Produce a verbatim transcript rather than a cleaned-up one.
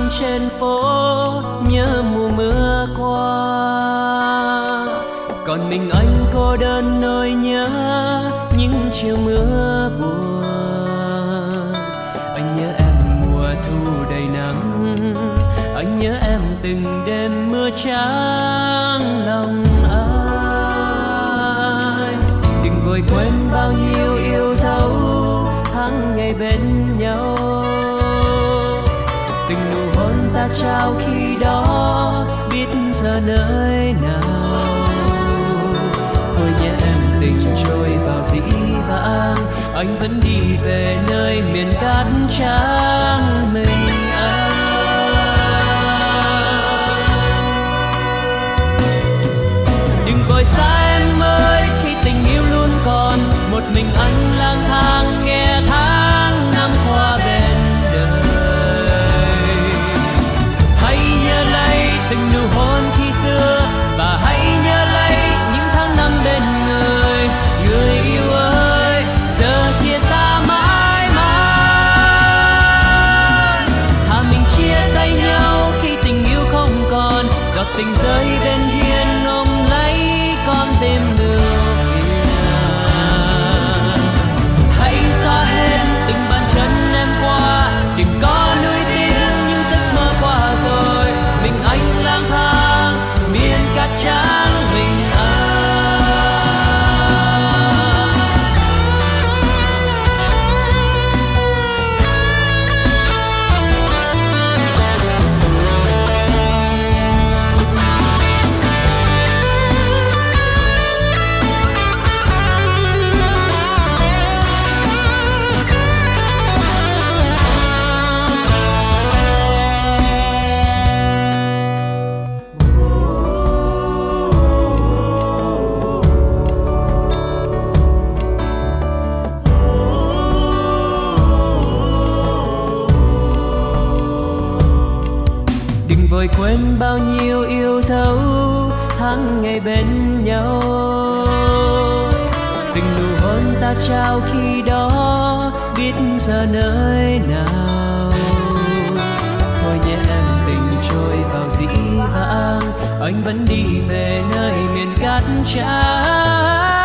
trên phố nhớ mùa mưa qua. Còn mình anh cô đơn nỗi nhớ những chiều mưa buồn. Anh nhớ em mùa thu đầy nắng, anh nhớ em từng đêm mưa trắng lòng anh. Đừng vội quên bao nhiêu yêu dấu tháng ngày bên nhau, từng nụ hôn ta trao khi đó biết giờ nơi nào. Thôi nhé em, tình trôi vào dĩ vãng, anh vẫn đi về nơi miền cát trắng mình anh. Đừng vội xa em ơi, khi tình yêu luôn còn, một mình anh lang thang nghe tháng năm qua bên đời. Hãy nhớ lấy từng nụ hôn khi xưa, và hãy nhớ lấy những tháng năm bên người. Người yêu ơi, giờ chia xa mãi mãi, thà mình chia tay nhau khi tình yêu không còn. Giọt tình rơi bên hiên ôm lấy con tim ưu phiền. Hãy xóa hết từng bàn chân em qua, đừng có nuối tiếc những giấc mơ qua rồi. Mình anh lang thang miền cát trắng mình anh. Đừng vội quên bao nhiêu yêu dấu tháng ngày bên nhau, từng nụ hôn ta trao khi đó biết giờ nơi nào. Thôi nhé em, tình trôi vào dĩ vãng, anh vẫn đi về nơi miền cát trắng.